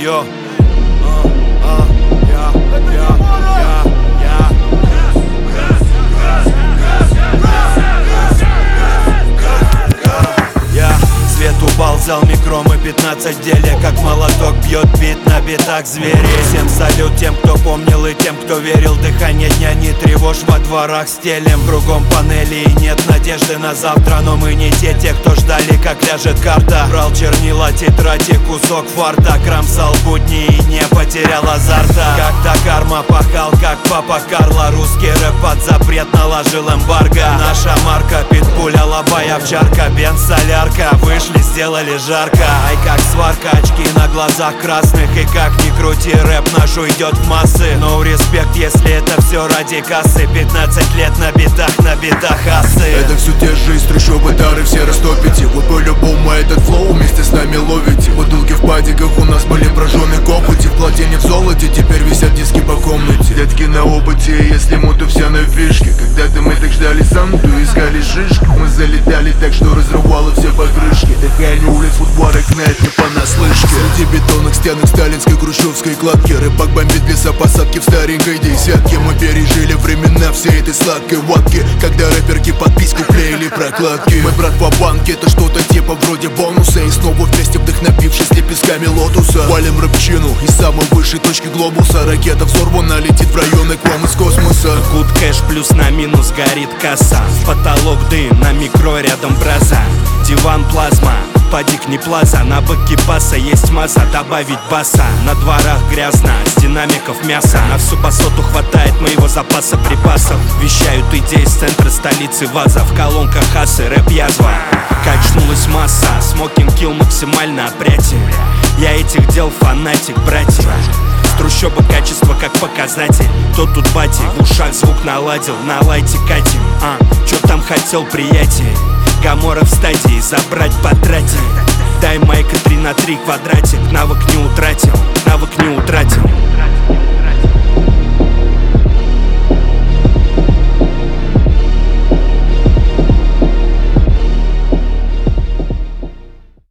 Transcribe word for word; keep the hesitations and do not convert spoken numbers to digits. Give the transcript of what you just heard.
йо. А, а, я, я, я, я. Я, свет упал, зал микро, мы пятнадцать в деле. Как молоток бьет бит на битах звери. Всем салют тем, кто помнил и тем, кто верил. Дыхание дня не тревожь, во дворах стелем. Кругом панели и нет надежды на завтра. Но мы не те, те, кто ждали, как ляжет карта. Брал чернила, тетради, кусок фарта. Кромсал будни и не потерял азарта. Как-то карма пахал, как папа Карло. Русский рэп под запрет наложил эмбарго. Наша марка, питбуль, алабая, овчарка, бенз, солярка. Вышли, сделали жарко. Ай, как сварка, очки на глазах красных. И как ни крути, рэп наш уйдет в массы. No респект, если это все ради кассы. Пятнадцать лет на битах, на битах асы. Это все те же из трущобы дары, все растопите. Вы по-любому этот флоу вместе с нами ловите. Бутылки в падиках у нас были прожжены копоти. В платине, в золоте, теперь висят диски по комнате. Детки на опыте, если муту все на фишке. Когда-то мы так ждали Санту, искали шишки. Мы залетали так, что разрывало все покрышки. Дыхание улиц, футборок, знает не понаслышке. Среди бетонных стенок сталинской хрущевской кладки. Рыбак бомбит лесопосадки в старенькой десятке. Мы пережили времена всей этой сладкой водки, когда рэперки под письку клеили прокладки. Мы брат по банке, это что-то типа вроде бонуса. И снова вместе вдохновившись лепестками лотуса. Валим рэпчину из самой высшей точки глобуса. Ракета взорвана, летит в районы к вам из космоса. Гуд кэш плюс на минус горит касса. В потолок дым, на микро рядом браза. Диван плазма, падик не плаза. На баке баса есть масса, добавить баса. На дворах грязно, с динамиков мясо. На всю басоту хватает моего запаса припасов. Вещают идеи с центра столицы ваза. В колонках асы, рэп язва. Качнулась масса, смокинг килл максимально опрятен. Я этих дел фанатик, братья. С трущобы качество как показатель. Кто тут бати, в ушах звук наладил. На лайте катим, а, чё там хотел, приятель? Гамора в стадии, забрать потратить. Дай майка три на три квадрате.